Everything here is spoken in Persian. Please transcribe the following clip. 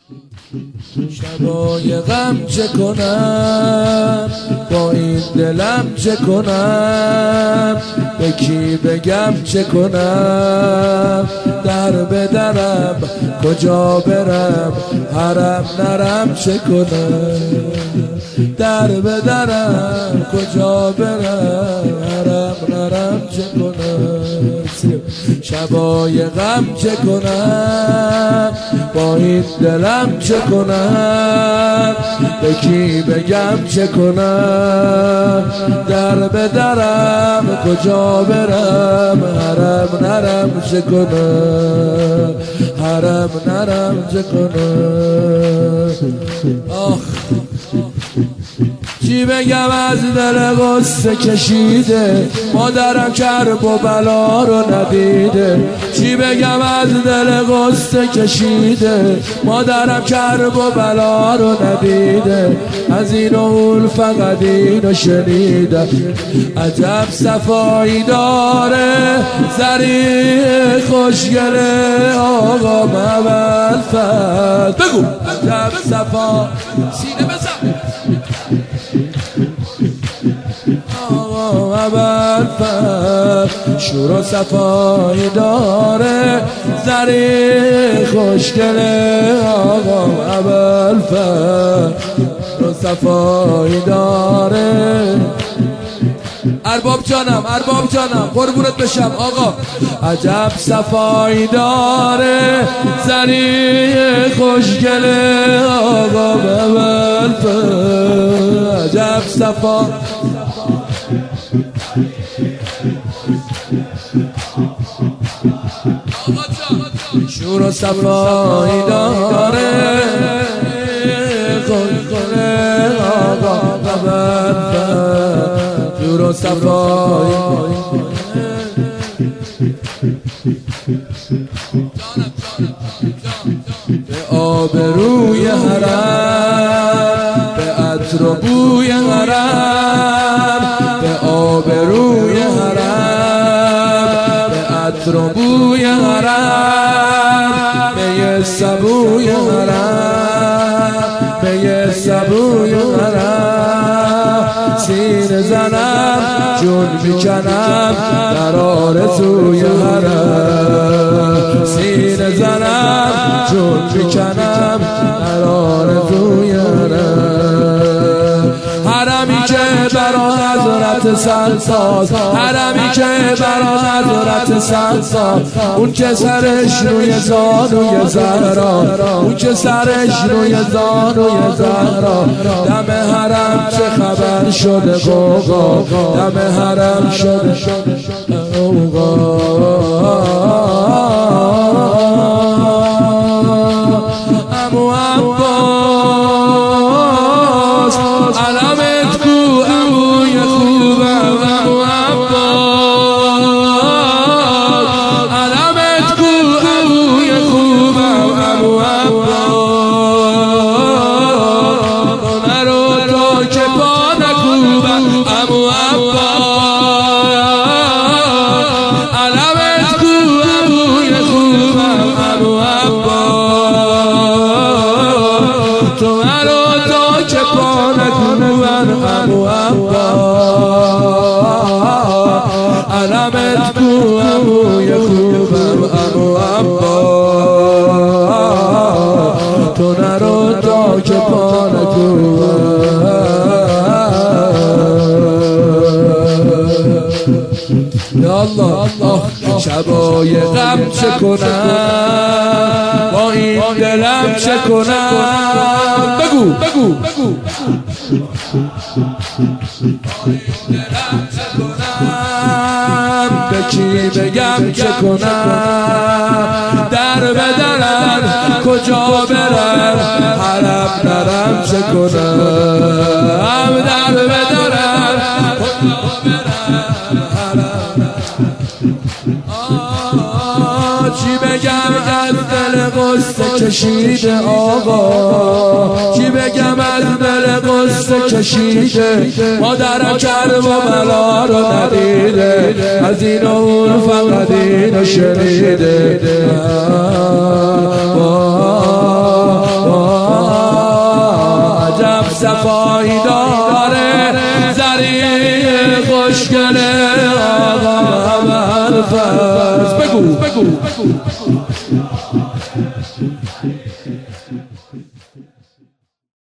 شبای غم چه کنم، با این دلم چه کنم، به کی بگم چه کنم، در به درم کجا برم، حرم نرم چه کنم، در به درم کجا برم، حرم نرم چه کنم. شبای غم چه کنم، با این دلم چه کنم، به کی بگم چه کنم، در به درم کجا برم، حرم نرم چه کنم، حرم نرم چه کنم. آخ چی بگم از دل غصه کشیده، مادرم کرب و بلا رو ندیده. چی بگم از دل غصه کشیده، مادرم کرب و بلا رو ندیده. از این و اون فقط اینو شنیده، عجب صفایی داره زری خوشگله آقا مول فد. بگو عجب صفا سینه بزن آقا اول فر، شور و صفایی داره زری خوشگله آقا اول فر، شور و صفایی داره. ارباب جانم قربونت بشم آقا. عجب صفایی داره زری خوشگله آقا اول فر، عجب صفا شور و صفایی داره خوشگله آقا اول فر، شور و صفایی به آبروی حرم، به عطر و بوی حرم، به آبروی حرم، به عطر و بوی حرم، به سبوی حرم، به سبوی حرم، سینه زنم جون میکنم در آرزوی حرم، سینه زنم جون میکنم در آرزوی حرم. حرمی که برا حضرت سرساز، حرمی که برا حضرت سرساز، اون که سرش روی زانوی زهرا، اون که سرش روی زانوی زهرا. دم حرم چه خبر شده غوغا، دم حرم شده غوغا. عمو عباس علمت کو عموی خوبم، عمو عباس علمت کو عموی خوبم، عمو عباس نرو تا که پا نکوبم، عمو عباس علمت کو عموی خوبم، عمو عباس تو مرا تا که پا نکنم، عمو عباس علمت کو عموی خوبم، عمو عباس تو نرو تا که پا نکنم. یا الله شبای غم چه کنم، با این دلم چه کنم. بگو به کی بگم چه کنم، در به درم کجا برم، حرم نرم چه کنم، در به درم کجا برم، حرم. چی بگم از دل غصه کشیده آقا، چی بگم از دل غصه کشیده، مادرم کرب و بلا رو ندیده. از این و اون فقط اینو شنیده. داره زریع خوشگل آقا ابوالفضل. بگو